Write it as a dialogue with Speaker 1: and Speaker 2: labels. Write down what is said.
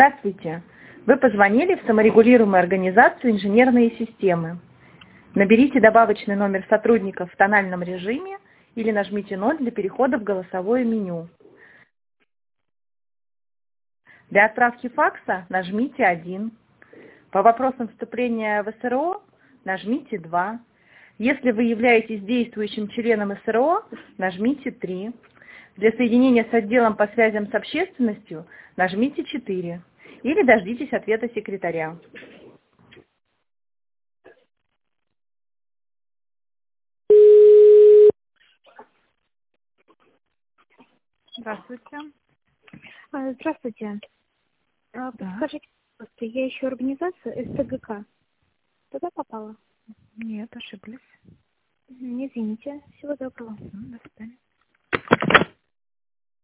Speaker 1: Здравствуйте. Вы позвонили в саморегулируемую организацию «Инженерные системы». Наберите добавочный номер сотрудников в тональном режиме или нажмите 0 для перехода в голосовое меню. Для отправки факса нажмите 1. По вопросам вступления в СРО нажмите 2. Если вы являетесь действующим членом СРО, нажмите 3. Для соединения с отделом по связям с общественностью нажмите 4. Или дождитесь ответа секретаря. Здравствуйте.
Speaker 2: Здравствуйте.
Speaker 1: Да.
Speaker 2: Подскажите, пожалуйста, я ищу организацию СТГК. Туда попала?
Speaker 1: Нет, ошиблись.
Speaker 2: Извините. Всего доброго.
Speaker 1: До свидания.